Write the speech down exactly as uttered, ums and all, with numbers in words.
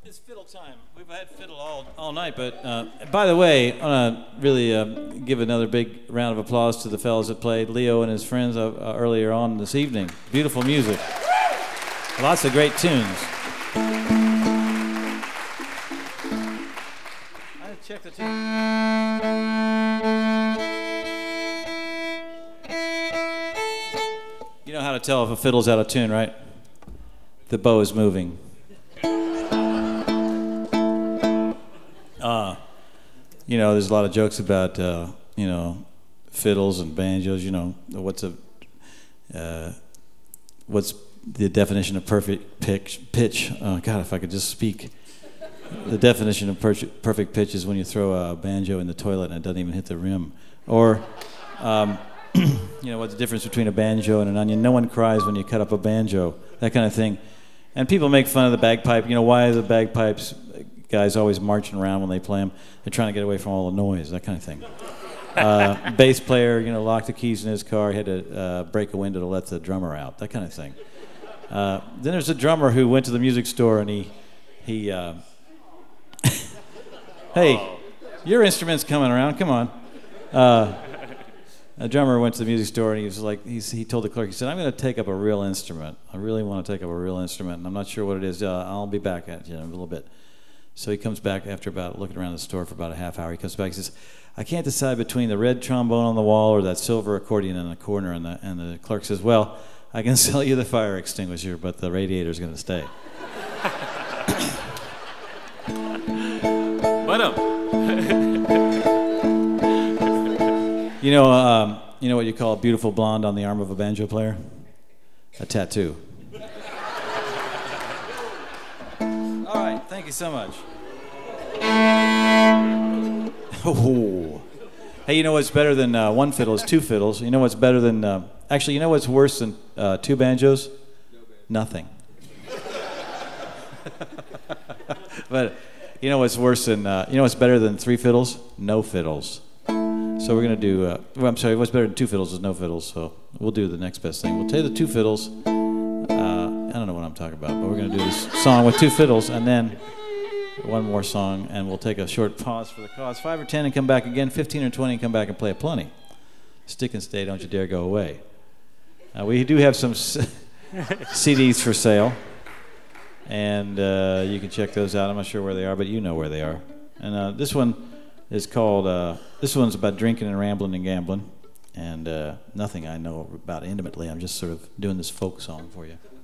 It's fiddle time. We've had fiddle all, all night, but uh, by the way, I want to really uh, give another big round of applause to the fellows that played, Leo and his friends uh, uh, earlier on this evening. Beautiful music. Lots of great tunes. I check the tune. You know how to tell if a fiddle's out of tune, right? The bow is moving. Uh, you know, there's a lot of jokes about, uh, you know, fiddles and banjos. You know, what's a, uh, what's the definition of perfect pitch? Pitch. Oh God, if I could just speak. The definition of per- perfect pitch is when you throw a banjo in the toilet and it doesn't even hit the rim. Or, um, you know, what's the difference between a banjo and an onion? No one cries when you cut up a banjo. That kind of thing. And people make fun of the bagpipe. You know, why are the bagpipes guys always marching around when they play them? They're trying to get away from all the noise, that kind of thing. Uh, bass player, you know, locked the keys in his car, had to uh, break a window to let the drummer out, that kind of thing. Uh, then there's a drummer who went to the music store and he, he, uh, hey, your instrument's coming around, come on. Uh, a drummer went to the music store and he was like, he's, he told the clerk, he said, I'm going to take up a real instrument. I really want to take up a real instrument, and I'm not sure what it is. Uh, I'll be back at you in a little bit. So he comes back after about looking around the store for about a half hour. He comes back and says, I can't decide between the red trombone on the wall or that silver accordion in the corner. And the, and the clerk says, well, I can sell you the fire extinguisher, but the radiator's going to stay. Bueno. You know, um, you know what you call a beautiful blonde on the arm of a banjo player? A tattoo. All right, thank you so much. Oh. Hey, you know what's better than uh, one fiddle is two fiddles. You know what's better than... Uh, actually, you know what's worse than uh, two banjos? Nothing. But you know what's worse than... Uh, you know what's better than three fiddles? No fiddles. So we're going to do... Uh, well, I'm sorry, what's better than two fiddles is no fiddles, so we'll do the next best thing. We'll take the two fiddles... Uh, I don't know what I'm talking about, but we're going to do this song with two fiddles, and then one more song, and we'll take a short pause for the cause. Five or ten and come back again, fifteen or twenty and come back and play a plenty. Stick and stay, don't you dare go away. Uh, we do have some C Ds for sale, and uh, you can check those out. I'm not sure where they are, but you know where they are. And uh, this one is called, uh, this one's about drinking and rambling and gambling, and uh, nothing I know about intimately. I'm just sort of doing this folk song for you.